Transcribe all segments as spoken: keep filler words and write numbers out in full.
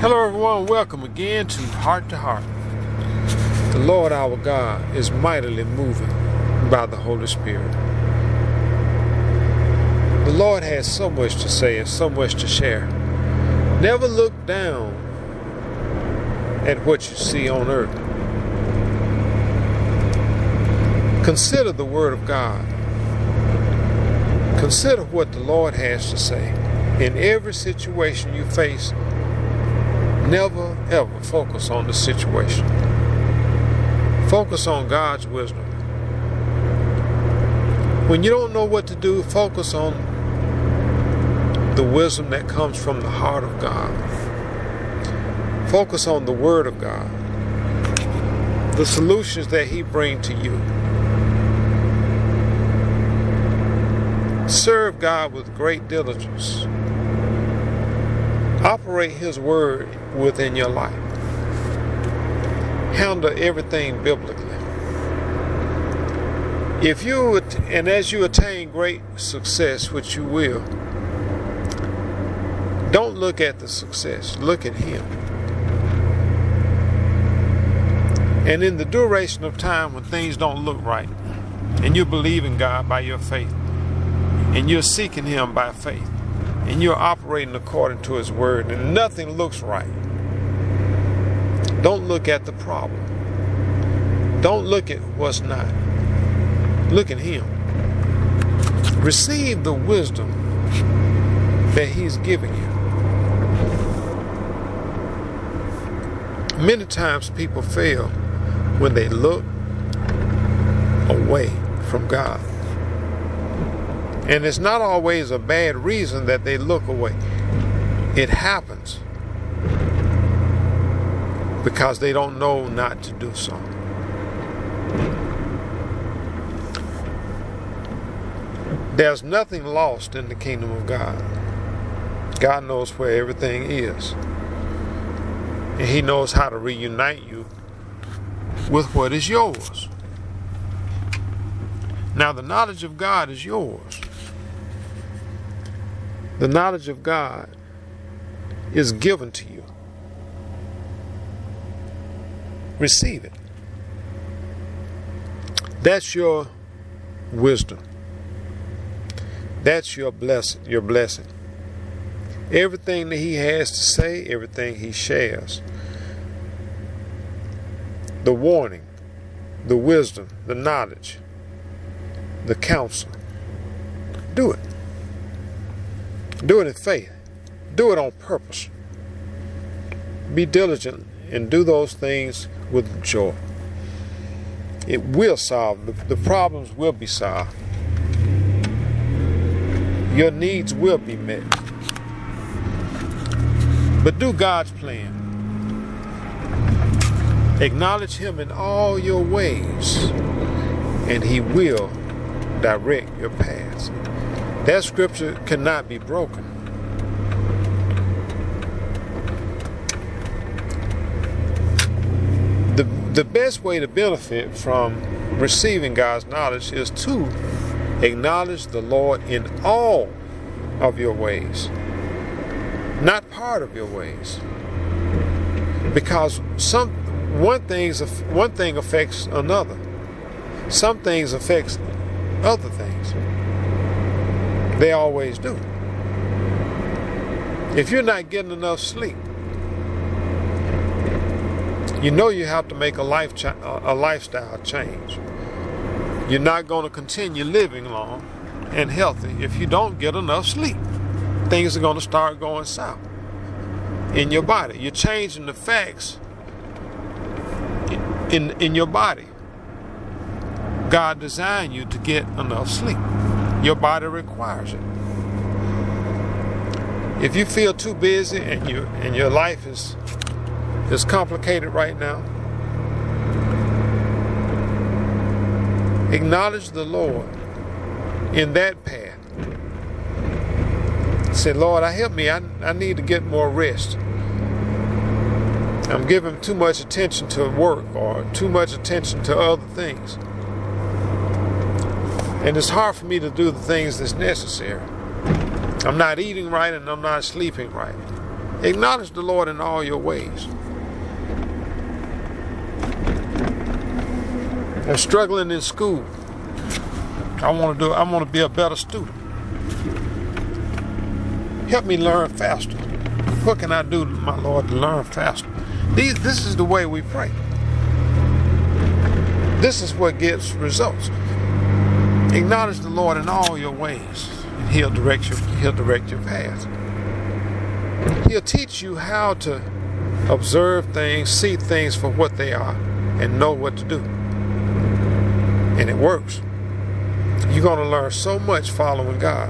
Hello everyone, welcome again to Heart to Heart. The Lord our God is mightily moving by the Holy Spirit. The Lord has so much to say and so much to share. Never look down at what you see on earth. Consider the Word of God. Consider what the Lord has to say. In every situation you face, never ever focus on the situation. Focus on God's wisdom. When you don't know what to do, focus on the wisdom that comes from the heart of God. Focus on the Word of God. The solutions that He brings to you. Serve God with great diligence. Operate His Word within your life. Handle everything biblically. If you, and as you attain great success, which you will, don't look at the success, look at Him. And in the duration of time when things don't look right, and you believe in God by your faith, and you're seeking Him by faith, and you're operating according to His Word, and nothing looks right, don't look at the problem. Don't look at what's not. Look at Him. Receive the wisdom that He's giving you. Many times people fail when they look away from God. And it's not always a bad reason that they look away. It happens because they don't know not to do so. There's nothing lost in the kingdom of God. God knows where everything is. And He knows how to reunite you with what is yours. Now, the knowledge of God is yours. The knowledge of God is given to you. Receive it. That's your wisdom. That's your blessing, your blessing. Everything that He has to say, everything He shares, the warning, the wisdom, the knowledge, the counsel, do it. Do it in faith. Do it on purpose. Be diligent and do those things with joy. It will solve. The, the problems will be solved. Your needs will be met. But do God's plan. Acknowledge Him in all your ways, and He will direct your paths. That scripture cannot be broken. The, the best way to benefit from receiving God's knowledge is to acknowledge the Lord in all of your ways, not part of your ways. Because some one things one thing affects another. Some things affects other things. They always do. If you're not getting enough sleep, you know you have to make a life ch- a lifestyle change. You're not going to continue living long and healthy if you don't get enough sleep. Things are going to start going south in your body. You're changing the facts in, in your body. God designed you to get enough sleep. Your body requires it. If you feel too busy and you and your life is is complicated right now, acknowledge the Lord in that path. Say, Lord, I help me. I, I need to get more rest. I'm giving too much attention to work or too much attention to other things. And it's hard for me to do the things that's necessary. I'm not eating right and I'm not sleeping right. Acknowledge the Lord in all your ways. I'm struggling in school. I want to do. I want to be a better student. Help me learn faster. What can I do, my Lord, to learn faster? These, this is the way we pray. This is what gets results. Acknowledge the Lord in all your ways, and He'll direct you. He'll direct your path. He'll teach you how to observe things, see things for what they are, and know what to do. And it works. You're going to learn so much following God.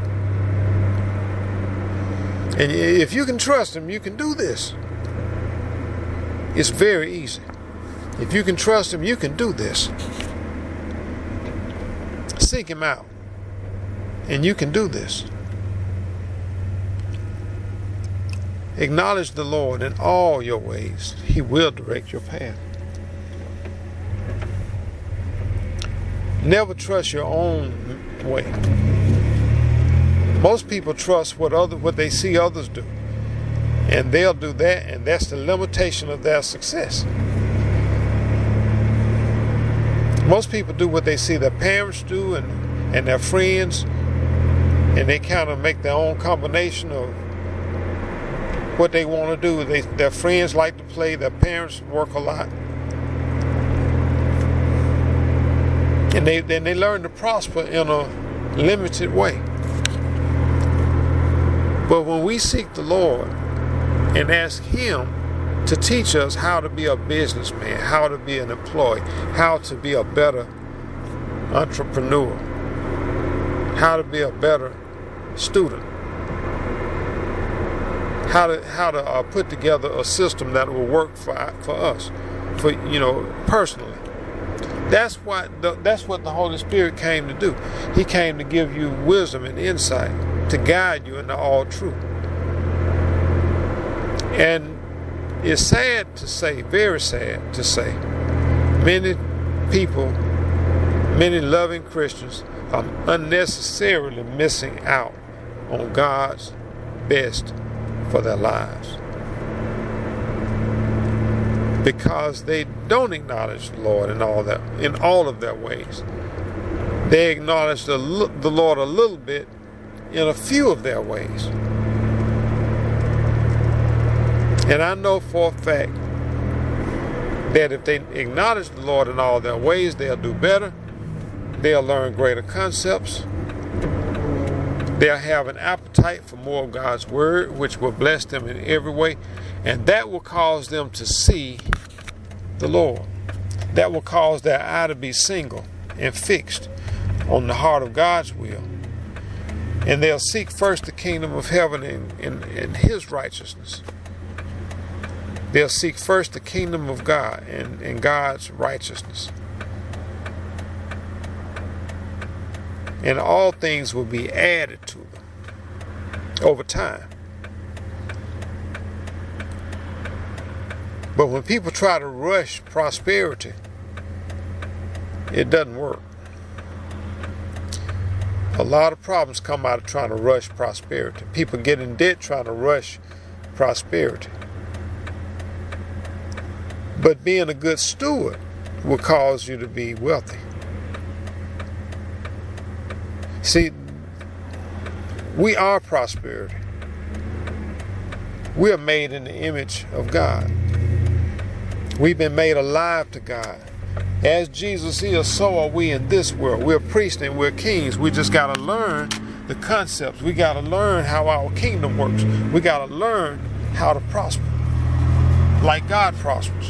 And if you can trust Him, you can do this. It's very easy. If you can trust Him, you can do this. Seek Him out, and you can do this. Acknowledge the Lord in all your ways. He will direct your path. Never trust your own way. Most people trust what other what they see others do, and they'll do that, and that's the limitation of their success. Most people do what they see their parents do and, and their friends, and they kind of make their own combination of what they want to do. They, their friends like to play, their parents work a lot. And they then they learn to prosper in a limited way. But when we seek the Lord and ask Him to teach us how to be a businessman, how to be an employee, how to be a better entrepreneur, how to be a better student, how to how to uh, put together a system that will work for for us, for you know personally. That's what the, that's what the Holy Spirit came to do. He came to give you wisdom and insight, to guide you into all truth. And it's sad to say, very sad to say, many people, many loving Christians are unnecessarily missing out on God's best for their lives, because they don't acknowledge the Lord in all that, in all of their ways. They acknowledge the, the Lord a little bit in a few of their ways. And I know for a fact that if they acknowledge the Lord in all their ways, they'll do better. They'll learn greater concepts. They'll have an appetite for more of God's Word, which will bless them in every way. And that will cause them to see the Lord. That will cause their eye to be single and fixed on the heart of God's will. And they'll seek first the kingdom of heaven and, and, and His righteousness. They'll seek first the kingdom of God and, and God's righteousness. And all things will be added to them over time. But when people try to rush prosperity, it doesn't work. A lot of problems come out of trying to rush prosperity. People get in debt trying to rush prosperity. But being a good steward will cause you to be wealthy. See, we are prosperity. We are made in the image of God. We've been made alive to God. As Jesus is, so are we in this world. We're priests and we're kings. We just got to learn the concepts. We got to learn how our kingdom works. We got to learn how to prosper like God prospers.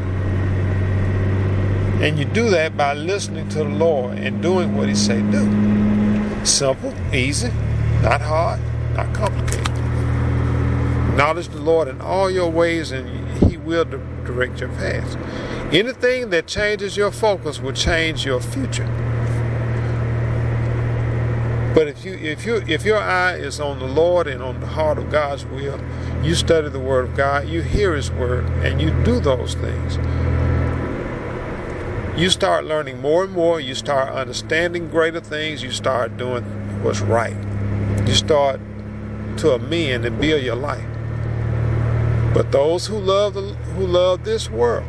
And you do that by listening to the Lord and doing what He say do. Simple, easy, not hard, not complicated. Acknowledge the Lord in all your ways, and He will direct your paths. Anything that changes your focus will change your future. But if you if you if your eye is on the Lord and on the heart of God's will, you study the Word of God, you hear His Word, and you do those things. You start learning more and more. You start understanding greater things. You start doing what's right. You start to amend and build your life. But those who love the, who love this world,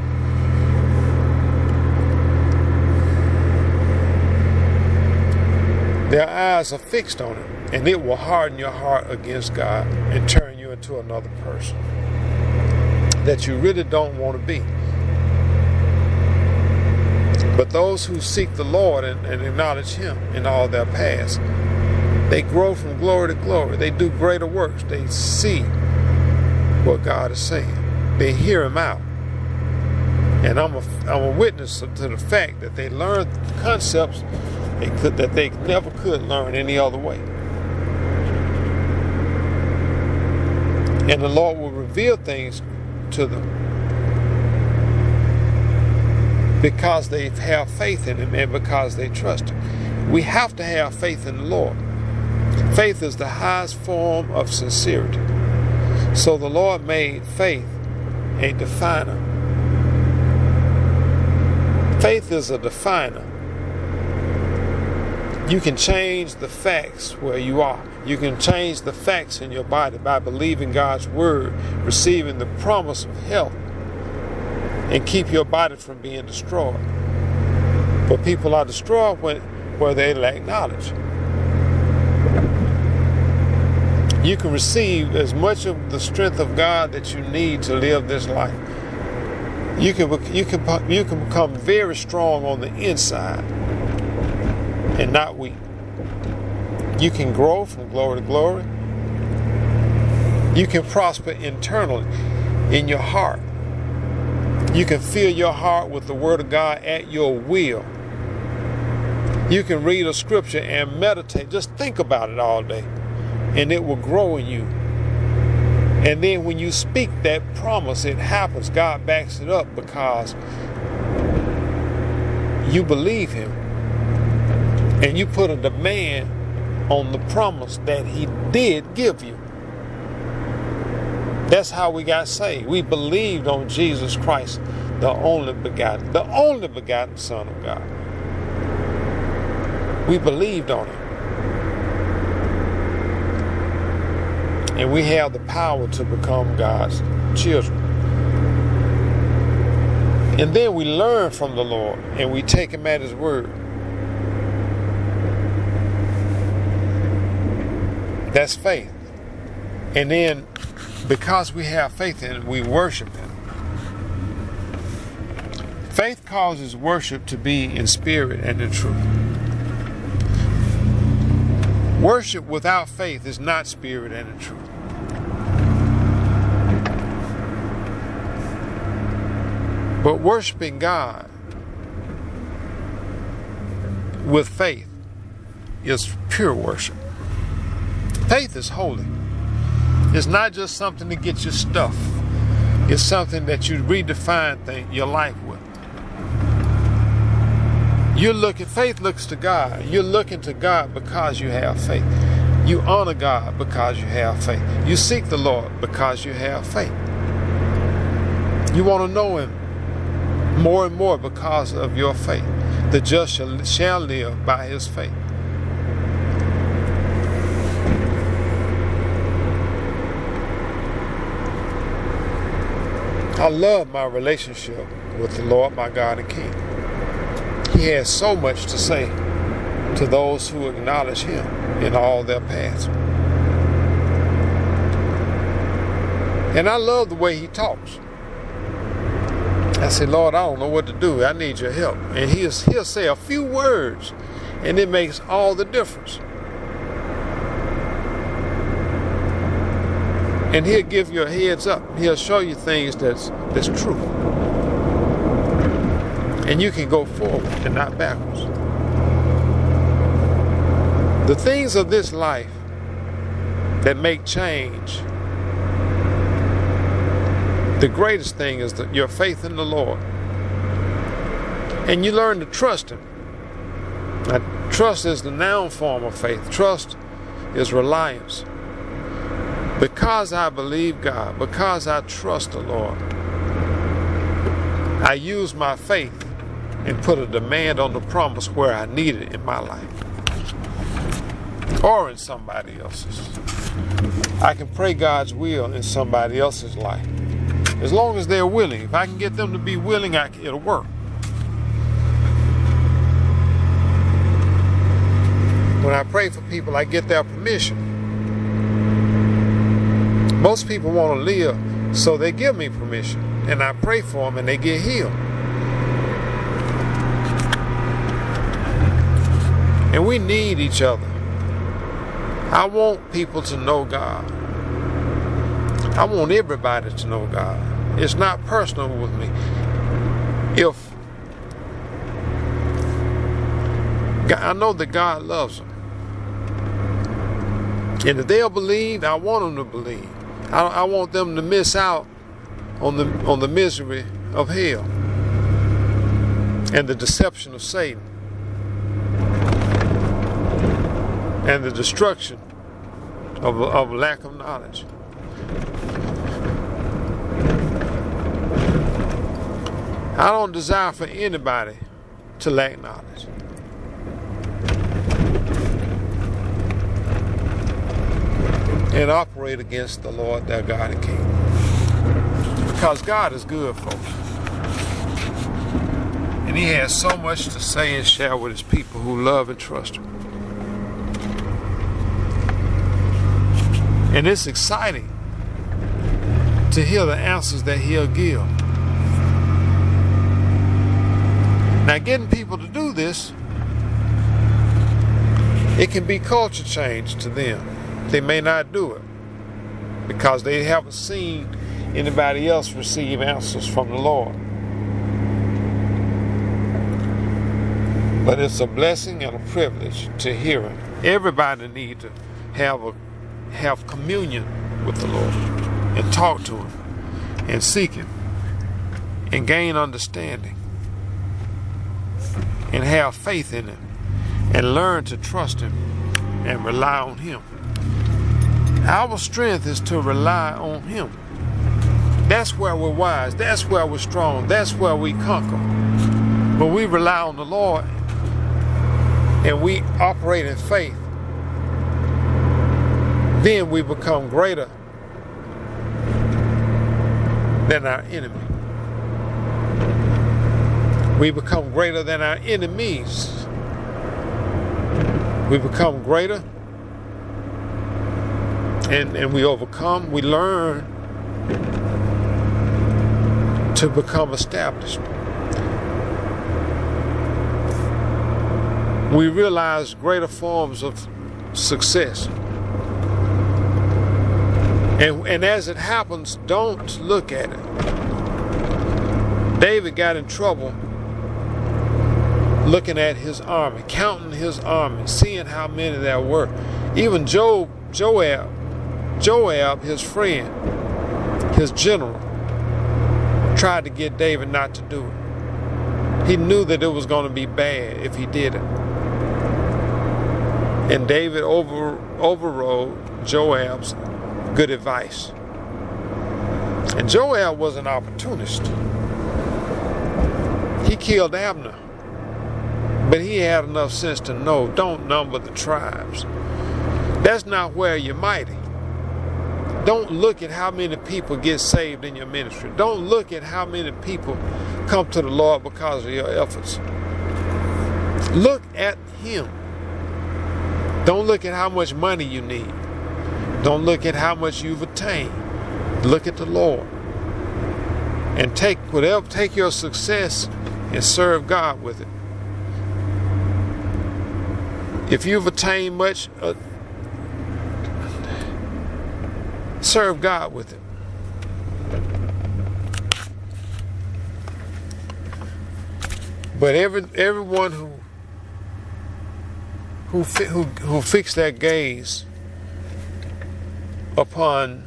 their eyes are fixed on it, and it will harden your heart against God and turn you into another person that you really don't want to be. But those who seek the Lord and, and acknowledge Him in all their paths, they grow from glory to glory. They do greater works. They see what God is saying. They hear Him out. And I'm a, I'm a witness to the fact that they learn concepts they could, that they never could learn any other way. And the Lord will reveal things to them because they have faith in Him and because they trust Him. We have to have faith in the Lord. Faith is the highest form of sincerity. So the Lord made faith a definer. Faith is a definer. You can change the facts where you are. You can change the facts in your body by believing God's word, receiving the promise of health, and keep your body from being destroyed. But people are destroyed when, where they lack knowledge. You can receive as much of the strength of God that you need to live this life. You can, you can, you can become very strong on the inside and not weak. You can grow from glory to glory. You can prosper internally in your heart. You can fill your heart with the Word of God at your will. You can read a scripture and meditate. Just think about it all day, and it will grow in you. And then when you speak that promise, it happens. God backs it up because you believe Him. And you put a demand on the promise that He did give you. That's how we got saved. We believed on Jesus Christ, the only begotten, the only begotten Son of God. We believed on Him. And we have the power to become God's children. And then we learn from the Lord and we take Him at His word. That's faith. And then because we have faith in Him, we worship Him. Faith causes worship to be in spirit and in truth. Worship without faith is not spirit and in truth. But worshiping God with faith is pure worship. Faith is holy. It's not just something to get your stuff. It's something that you redefine thing, your life with. You're looking, faith looks to God. You're looking to God because you have faith. You honor God because you have faith. You seek the Lord because you have faith. You want to know Him more and more because of your faith. The just shall, shall live by his faith. I love my relationship with the Lord, my God and King. He has so much to say to those who acknowledge Him in all their paths. And I love the way He talks. I say, Lord, I don't know what to do. I need your help. And he'll, he'll say a few words, and it makes all the difference. And He'll give you a heads up. He'll show you things that's, that's true. And you can go forward and not backwards. The things of this life that make change, the greatest thing is the, your faith in the Lord. And you learn to trust Him. Now, trust is the noun form of faith. Trust is reliance. Because I believe God, because I trust the Lord, I use my faith and put a demand on the promise where I need it in my life or in somebody else's. I can pray God's will in somebody else's life. As long as they're willing. If I can get them to be willing, I can, it'll work. When I pray for people, I get their permission. Most people want to live, so they give me permission. And I pray for them and they get healed. And we need each other. I want people to know God. I want everybody to know God. It's not personal with me. If I know that God loves them, and if they'll believe, I want them to believe. I, I want them to miss out on the on the misery of hell and the deception of Satan and the destruction of, of lack of knowledge. I don't desire for anybody to lack knowledge. And operate against the Lord their God and King. Because God is good, folks. And He has so much to say and share with His people who love and trust Him. And it's exciting to hear the answers that He'll give. Now, getting people to do this, it can be culture change to them. They may not do it because they haven't seen anybody else receive answers from the Lord. But it's a blessing and a privilege to hear Him. Everybody needs to have a have communion with the Lord and talk to Him and seek Him and gain understanding and have faith in Him and learn to trust Him and rely on Him. Our strength is to rely on Him. That's where we're wise. That's where we're strong. That's where we conquer. When we rely on the Lord and we operate in faith, then we become greater than our enemy. We become greater than our enemies. We become greater and, and we overcome. We learn to become established. We realize greater forms of success. And, and as it happens, don't look at it. David got in trouble looking at his army, counting his army, seeing how many there were. Even Job, Joab, Joab, his friend, his general, tried to get David not to do it. He knew that it was going to be bad if he did it. And David over, overrode Joab's good advice. And Joab was an opportunist. He killed Abner. But he had enough sense to know, don't number the tribes. That's not where you're mighty. Don't look at how many people get saved in your ministry. Don't look at how many people come to the Lord because of your efforts. Look at Him. Don't look at how much money you need. Don't look at how much you've attained. Look at the Lord. And take whatever, take your success and serve God with it. If you've attained much, uh, serve God with it. But every everyone who who who who fix their gaze upon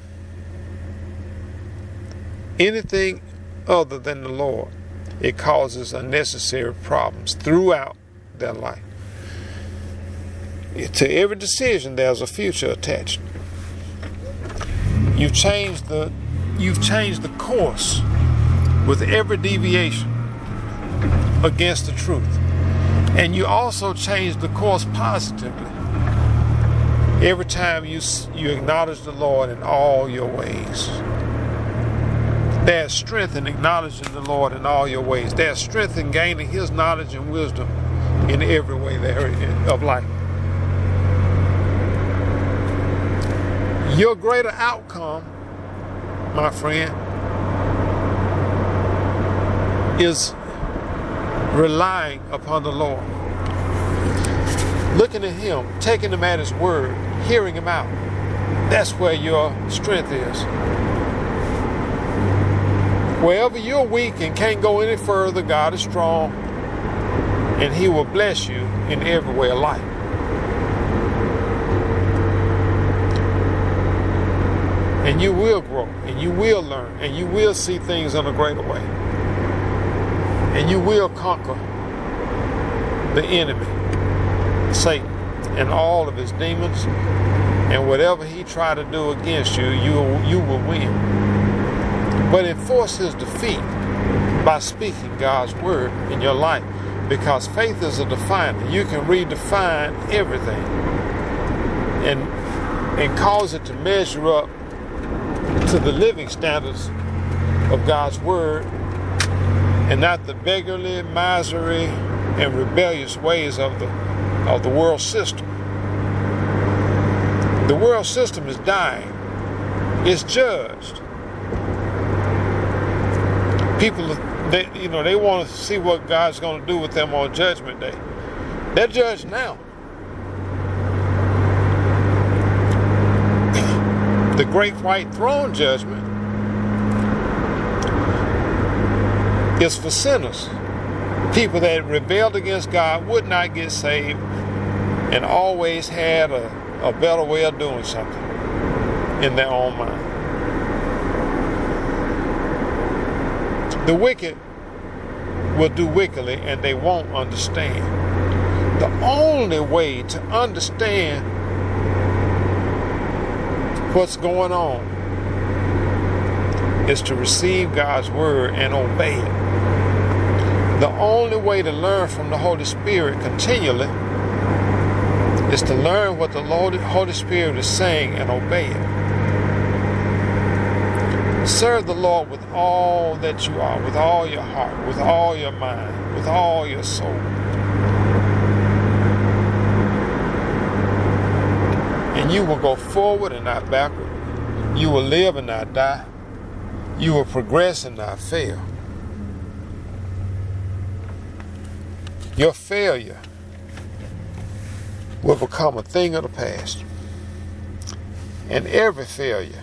anything other than the Lord, it causes unnecessary problems throughout their life. To every decision, there's a future attached. You've changed the you've changed the course with every deviation against the truth. And you also change the course positively Every time you, you acknowledge the Lord in all your ways. There's strength in acknowledging the Lord in all your ways. There's strength in gaining His knowledge and wisdom in every way there of life. Your greater outcome, my friend, is relying upon the Lord. Looking at Him, taking Him at His word, hearing Him out. That's where your strength is. Wherever you're weak and can't go any further, God is strong, and He will bless you in every way of life. And you will grow, and you will learn, and you will see things in a greater way. And you will conquer the enemy, Satan, and all of his demons, and whatever he tried to do against you, you, you will win. But enforce his defeat by speaking God's word in your life, because faith is a definer. You can redefine everything and, and cause it to measure up to the living standards of God's word, and not the beggarly, miserly, and rebellious ways of the of the world system. The world system is dying. It's judged. People, they, you know, they want to see what God's going to do with them on Judgment Day. They're judged now. The great white throne judgment is for sinners. People that rebelled against God, would not get saved, and always had a, a better way of doing something in their own mind. The wicked will do wickedly, and they won't understand. The only way to understand what's going on is to receive God's word and obey it. The only way to learn from the Holy Spirit continually is to learn what the Holy Spirit is saying and obey it. Serve the Lord with all that you are, with all your heart, with all your mind, with all your soul. And you will go forward and not backward. You will live and not die. You will progress and not fail. Your failure will become a thing of the past. And every failure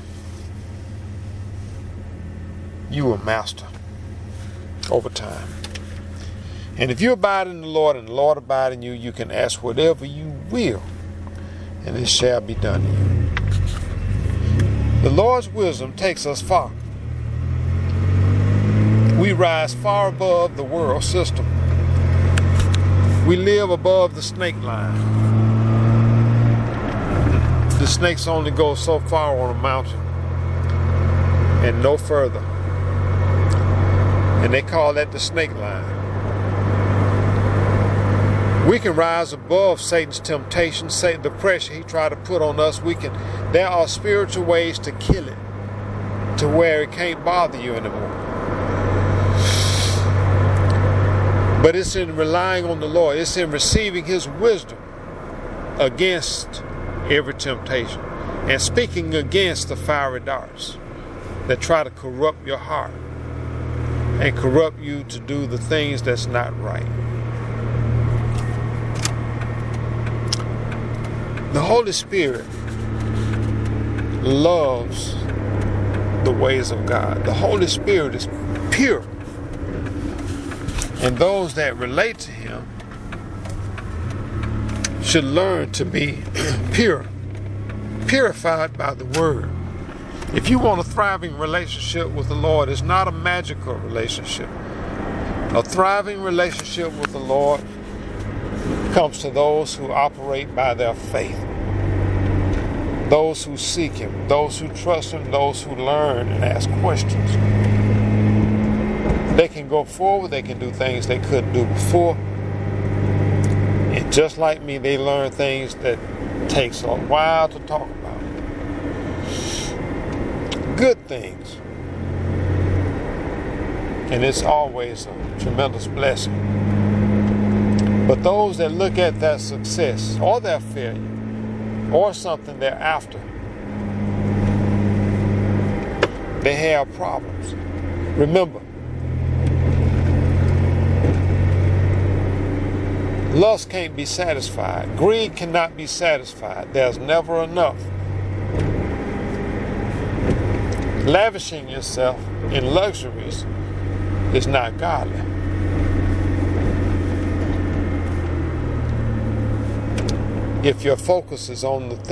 you will master over time. And if you abide in the Lord and the Lord abide in you, you can ask whatever you will, and it shall be done to you. The Lord's wisdom takes us far. We rise far above the world system. We live above the snake line. The snakes only go so far on a mountain and no further. And they call that the snake line. We can rise above Satan's temptation, Satan, the pressure he tried to put on us. We can. There are spiritual ways to kill it, to where it can't bother you anymore. But it's in relying on the Lord. It's in receiving His wisdom against every temptation and speaking against the fiery darts that try to corrupt your heart and corrupt you to do the things that's not right. The Holy Spirit loves the ways of God. The Holy Spirit is pure. And those that relate to Him should learn to be pure, purified by the Word. If you want a thriving relationship with the Lord, it's not a magical relationship. A thriving relationship with the Lord comes to those who operate by their faith, those who seek Him, those who trust Him, those who learn and ask questions. They can go forward, they can do things they couldn't do before. And just like me, they learn things that takes a while to talk about. Good things. And it's always a tremendous blessing. But those that look at their success or their failure or something they're after, they have problems. Remember, lust can't be satisfied. Greed cannot be satisfied. There's never enough. Lavishing yourself in luxuries is not godly. If your focus is on the thing